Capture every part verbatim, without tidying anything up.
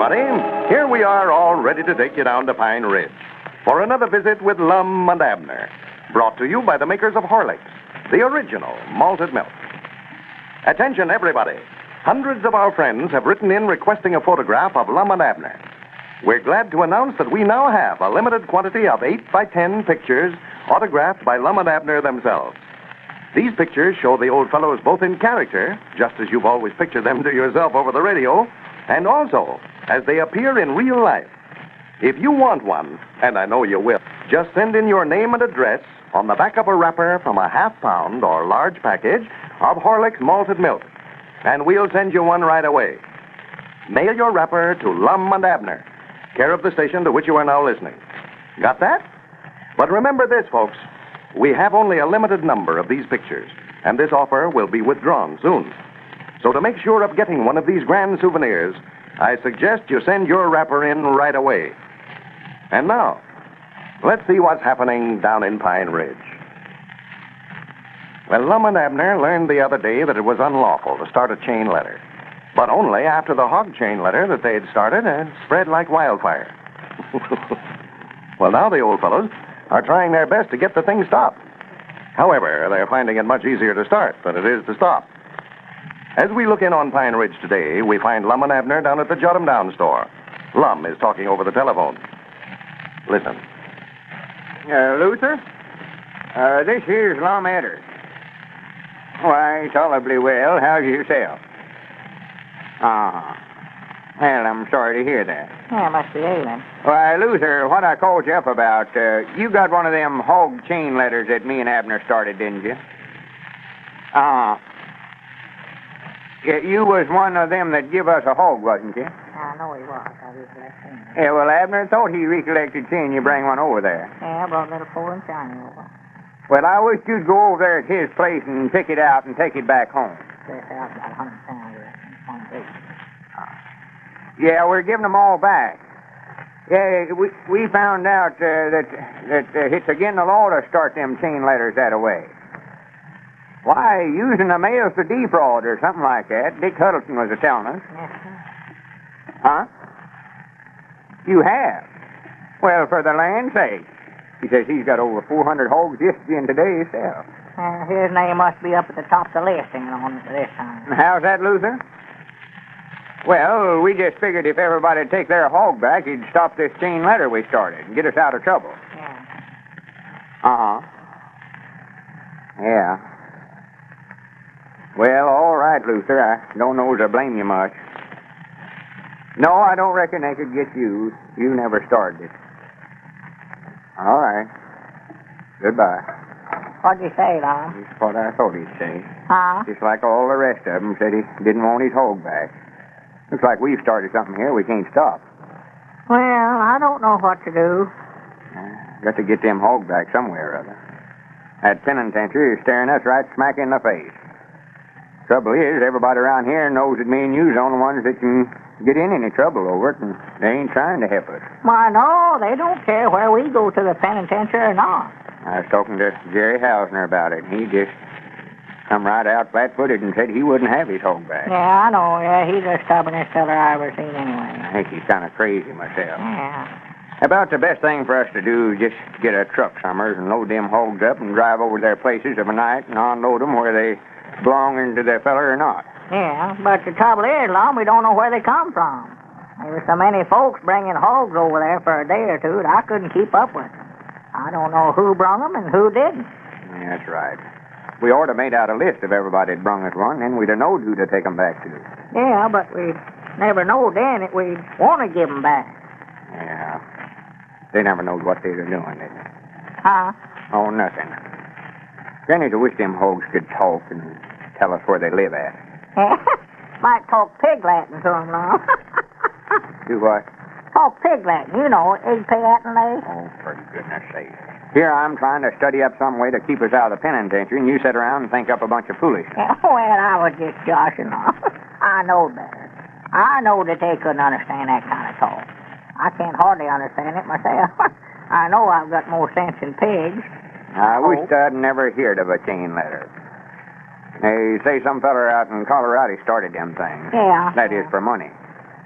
everybody. Here we are, all ready to take you down to Pine Ridge for another visit with Lum and Abner, brought to you by the makers of Horlicks, the original malted milk. Attention, everybody. Hundreds of our friends have written in requesting a photograph of Lum and Abner. We're glad to announce that we now have a limited quantity of eight by ten pictures autographed by Lum and Abner themselves. These pictures show the old fellows both in character, just as you've always pictured them to yourself over the radio, and also as they appear in real life. If you want one, and I know you will, just send in your name and address on the back of a wrapper from a half pound or large package of Horlicks malted milk, and we'll send you one right away. Mail your wrapper to Lum and Abner, care of the station to which you are now listening. Got that? But remember this, folks. We have only a limited number of these pictures, and this offer will be withdrawn soon. So to make sure of getting one of these grand souvenirs, I suggest you send your wrapper in right away. And now, let's see what's happening down in Pine Ridge. Well, Lum and Abner learned the other day that it was unlawful to start a chain letter, but only after the hog chain letter that they had started had spread like wildfire. Well, now the old fellows are trying their best to get the thing stopped. However, they're finding it much easier to start than it is to stop. As we look in on Pine Ridge today, we find Lum and Abner down at the Jot 'em Down store. Lum is talking over the telephone. Listen. Uh, Luther? Uh, this here's Lum Edders. Why, tolerably well. How's yourself? Uh-huh. Well, I'm sorry to hear that. Yeah, must be ailing. Why, Luther, what I called you up about, uh, you got one of them hog chain letters that me and Abner started, didn't you? Uh-huh. Yeah, you was one of them that give us a hog, wasn't you? I know he was. I recollect him. Yeah, well, Abner thought he recollected seeing you bring one over there. Yeah, I brought a little four and shiny over. Well, I wish you'd go over there at his place and pick it out and take it back home. That's out about a hundred pounds, I reckon. One big. Yeah, we're giving them all back. Yeah, we we found out uh, that that uh, it's against the law to start them chain letters that way. Why, using the mails to defraud or something like that. Dick Huddleston was a telling us. Yes, sir. Huh? You have? Well, for the land's sake. He says he's got over four hundred hogs just in today himself. Uh, his name must be up at the top of the list on this time. How's that, Luther? Well, we just figured if everybody'd take their hog back, he'd stop this chain letter we started and get us out of trouble. Yeah. Uh-huh. Yeah. Well, all right, Luther. I don't know as I blame you much. No, I don't reckon they could get you. You never started it. All right. Goodbye. What'd you say, Lum? That's what I thought he'd say. Huh? Just like all the rest of them said he didn't want his hog back. Looks like we've started something here we can't stop. Well, I don't know what to do. Uh, got to get them hog back somewhere or other. That penitentiary is staring us right smack in the face. Trouble is, everybody around here knows that me and you's the only ones that can get in any trouble over it, and they ain't trying to help us. Why, no, they don't care where we go to the penitentiary or not. I was talking to Jerry Hausner about it, and he just come right out flat-footed and said he wouldn't have his hog back. Yeah, I know. Yeah, he's the stubbornest feller I ever seen anyway. I think he's kind of crazy myself. Yeah. About the best thing for us to do is just get a truck summers and load them hogs up and drive over their places of a night and unload them where they belong into their feller or not. Yeah, but the trouble is, Lum, we don't know where they come from. There were so many folks bringing hogs over there for a day or two that I couldn't keep up with them. I don't know who brung them and who didn't. Yeah, that's right. We ought to made out a list if everybody had brung us one, then we'd have knowed who to take them back to. Yeah, but we never knowed then that we'd want to give them back. Yeah. They never knowed what they were doing, did they? Huh? Oh, nothing. Granny, I wish them hogs could talk and tell us where they live at. Might talk pig Latin to them, Lum. Do what? Talk pig Latin, you know, egg pay Latin they. Oh, for goodness sake. Here I'm trying to study up some way to keep us out of the penitentiary, and you sit around and think up a bunch of foolishness. Well, I was just joshing off. I know better. I know that they couldn't understand that kind of talk. I can't hardly understand it myself. I know I've got more sense than pigs. I wish I'd never heard of a chain letter. They say some feller out in Colorado started them things. Yeah. That is for money.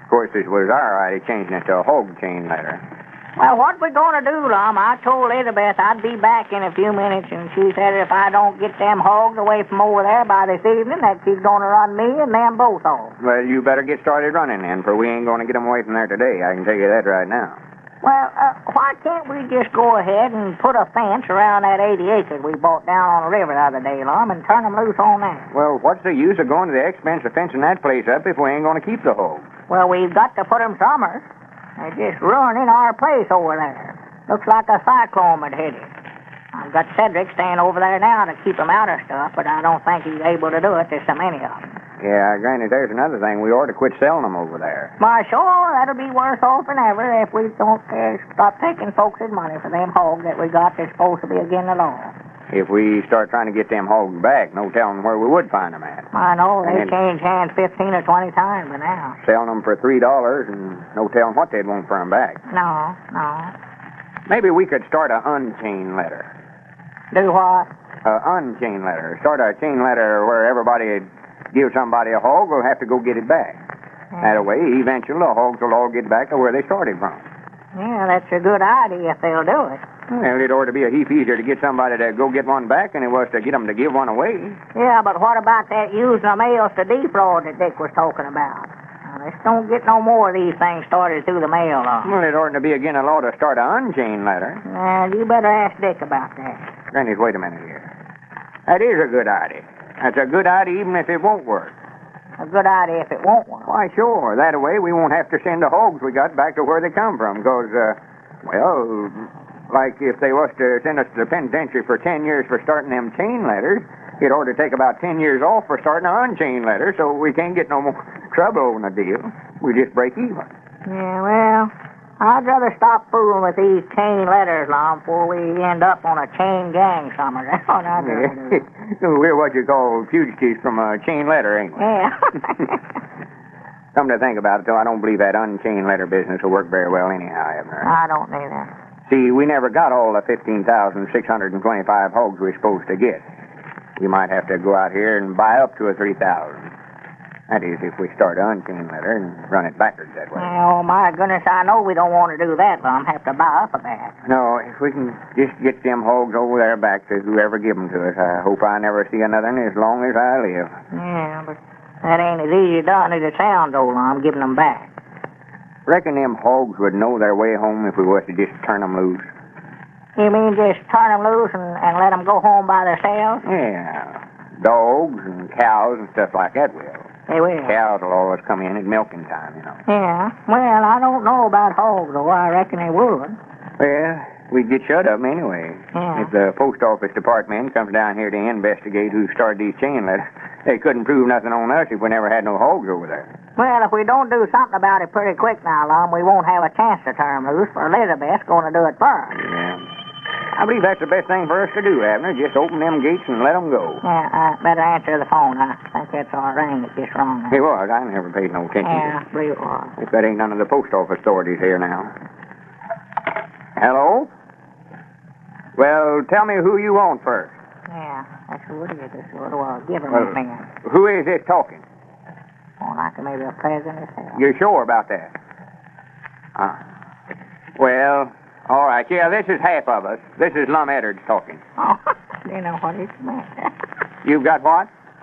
Of course, this was our idea, changing it to a hog chain letter. Well, what we gonna do, Lum? I told Elizabeth I'd be back in a few minutes, and she said if I don't get them hogs away from over there by this evening, that she's gonna run me and them both off. Well, you better get started running then, for we ain't gonna get them away from there today. I can tell you that right now. Well, uh, why can't we just go ahead and put a fence around that eighty acres we bought down on the river the other day, Lum, and turn them loose on that? Well, what's the use of going to the expense of fencing that place up if we ain't gonna keep the hogs? Well, we've got to put them somewhere. They're just ruining our place over there. Looks like a cyclone had hit it. I've got Cedric staying over there now to keep him out of stuff, but I don't think he's able to do it. There's so many of them. Yeah, granted, there's another thing. We ought to quit selling them over there. Why, sure, that'll be worse off than ever if we don't uh, stop taking folks' money for them hogs that we got that's supposed to be against the law. If we start trying to get them hogs back, no telling where we would find them at. I know, they've And- changed hands fifteen or twenty times by now. Selling them for three dollars and no telling what they'd want for them back. No, no. Maybe we could start a unchain letter. Do what? A unchain letter. Start a chain letter where everybody give somebody a hog, will have to go get it back. That way, eventually, the hogs will all get back to where they started from. Yeah, that's a good idea if they'll do it. Well, it ought to be a heap easier to get somebody to go get one back than it was to get them to give one away. Yeah, but what about that using the mails to defraud that Dick was talking about? Now, let's don't get no more of these things started through the mail, though. Well, it ought to be again a law to start an unchained letter. Now, you better ask Dick about that. Granny, wait a minute here. That is a good idea. That's a good idea even if it won't work. A good idea if it won't work. Why, sure. That way we won't have to send the hogs we got back to where they come from. Because, uh, well, like if they was to send us to the penitentiary for ten years for starting them chain letters, it ought to take about ten years off for starting an unchained letter, so we can't get no more trouble over the deal. We just break even. Yeah, well, I'd rather stop fooling with these chain letters, Lom, before we end up on a chain gang somewhere. That's what I'd rather do. We're what you call fugitives from a chain letter, ain't we? Yeah. Come to think about it, though, I don't believe that unchained letter business will work very well anyhow, Abner. I don't either. See, we never got all the fifteen thousand six hundred twenty-five hogs we're supposed to get. We might have to go out here and buy up to a three thousand. That is, if we start an unchained letter and run it backwards that way. Oh, my goodness, I know we don't want to do that, Lom. Have to buy up a bat. No, if we can just get them hogs over there back to whoever give them to us, I hope I never see another one as long as I live. Yeah, but that ain't as easy done as it sounds, old Lom, giving them back. Reckon them hogs would know their way home if we was to just turn them loose. You mean just turn them loose and, and let them go home by themselves? Yeah, dogs and cows and stuff like that will. They will. Cows will always come in at milking time, you know. Yeah. Well, I don't know about hogs, though. I reckon they would. Well, we'd get shut of them anyway. Yeah. If the post office department comes down here to investigate who started these chain letters, they couldn't prove nothing on us if we never had no hogs over there. Well, if we don't do something about it pretty quick now, Lom, we won't have a chance to turn them loose, for Elizabeth's going to do it first. Yeah. I believe that's the best thing for us to do, Abner. Just open them gates and let them go. Yeah, I better answer the phone. I think that's our ring that gets wrong. It was. I never paid no attention Yeah, I to it. believe it was. If that ain't none of the post office authorities here now. Hello? Well, tell me who you want first. Yeah, that's who it is. That's what it was. Give him Well, that man. who is this talking? Oh, like maybe a president himself. You're sure about that? Uh, well, all right. Yeah, this is half of us. This is Lum Edwards talking. Oh, you know what it's meant. You've got what?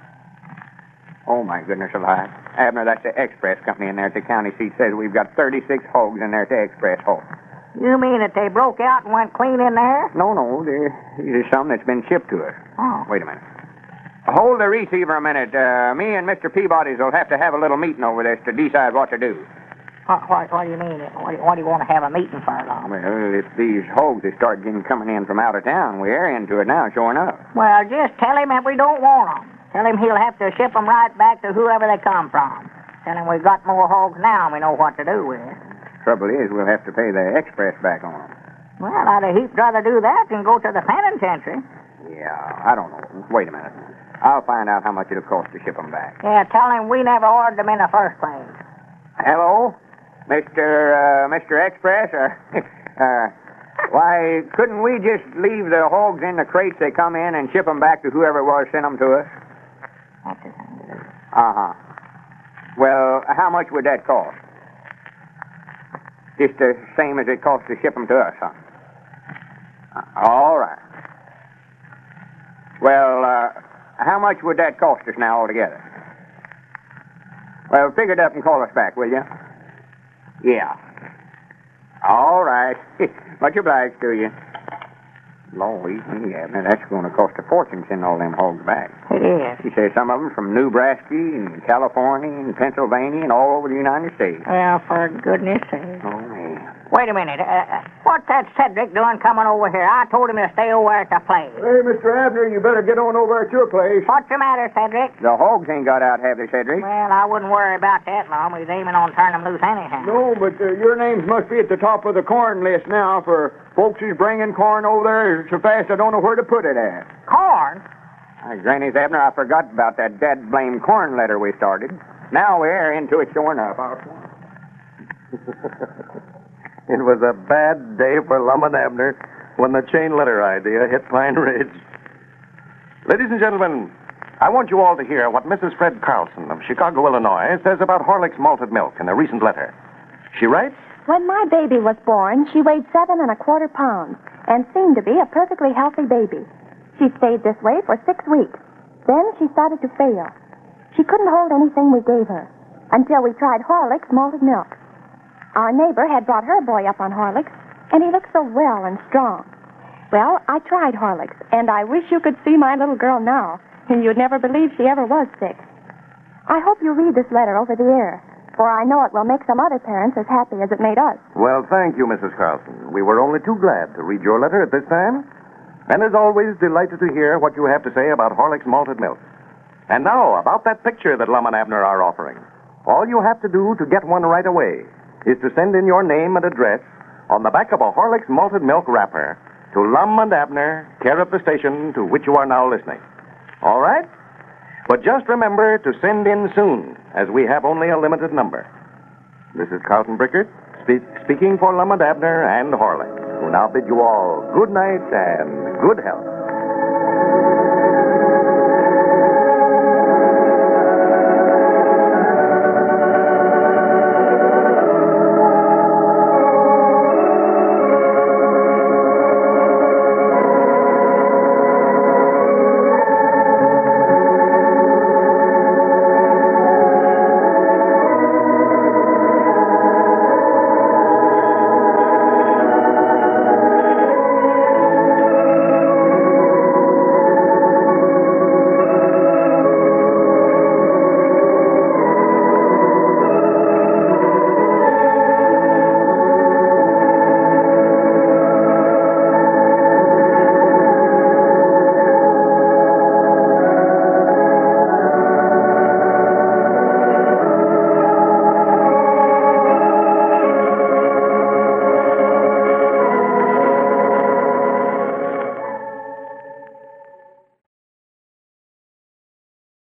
Oh, my goodness alive. Abner, that's the express company in there at the county seat. Says we've got thirty-six hogs in there at the express hall. You mean that they broke out and went clean in there? No, no, there- these are some that's been shipped to us. Oh. Wait a minute. Hold the receiver a minute. Uh, me and Mister Peabody's will have to have a little meeting over this to decide what to do. What, what, what do you mean? What, do- what do you want to have a meeting for, Lom? Well, if these hogs they start getting coming in from out of town, we're into it now, sure enough. Well, just tell him that we don't want them. Tell him he'll have to ship them right back to whoever they come from. Tell him we've got more hogs now and we know what to do with. Trouble is, we'll have to pay the express back on them. Well, I'd a heap rather do that than go to the penitentiary. Yeah, I don't know. Wait a minute. I'll find out how much it'll cost to ship them back. Yeah, tell him we never ordered them in the first place. Hello, Mister Uh, Mister Express. Uh, uh, why couldn't we just leave the hogs in the crates they come in and ship them back to whoever it was sent them to us? That's the thing to do. Uh huh. Well, how much would that cost? Just the same as it costs to ship them to us, huh? Uh, all right. Well, uh, how much would that cost us now altogether? Well, figure it up and call us back, will you? Yeah. All right. Much obliged to you. Lord, yeah, now that's going to cost a fortune sending all them hogs back. It is. He says some of them from Nebraska and California and Pennsylvania and all over the United States. Well, for goodness sake. Oh, man. Wait a minute. Uh, uh, what's that Cedric doing coming over here? I told him to stay over at the place. Hey, Mister Abner, you better get on over at your place. What's the matter, Cedric? The hogs ain't got out, have they, Cedric? Well, I wouldn't worry about that long. He's aiming on turning them loose anyhow. No, but uh, your names must be at the top of the corn list now, for folks is bringing corn over there so fast I don't know where to put it at. Corn? Uh, Granny's Abner, I forgot about that dead blame corn letter we started. Now we're into it sure enough. It was a bad day for Lum and Abner when the chain letter idea hit Pine Ridge. Ladies and gentlemen, I want you all to hear what Missus Fred Carlson of Chicago, Illinois, says about Horlick's malted milk in a recent letter. She writes, When my baby was born, she weighed seven and a quarter pounds and seemed to be a perfectly healthy baby. She stayed this way for six weeks. Then she started to fail. She couldn't hold anything we gave her until we tried Horlick's malted milk. Our neighbor had brought her boy up on Horlicks, and he looked so well and strong. Well, I tried Horlicks, and I wish you could see my little girl now, and you'd never believe she ever was sick. I hope you read this letter over the air, for I know it will make some other parents as happy as it made us. Well, thank you, Missus Carlson. We were only too glad to read your letter at this time. And as always, delighted to hear what you have to say about Horlick's malted milk. And now, about that picture that Lum and Abner are offering. All you have to do to get one right away is to send in your name and address on the back of a Horlick's malted milk wrapper to Lum and Abner, care of the station to which you are now listening. All right? But just remember to send in soon, as we have only a limited number. This is Carlton Brickert, spe- speaking for Lum and Abner and Horlick, who now bid you all good night and good health.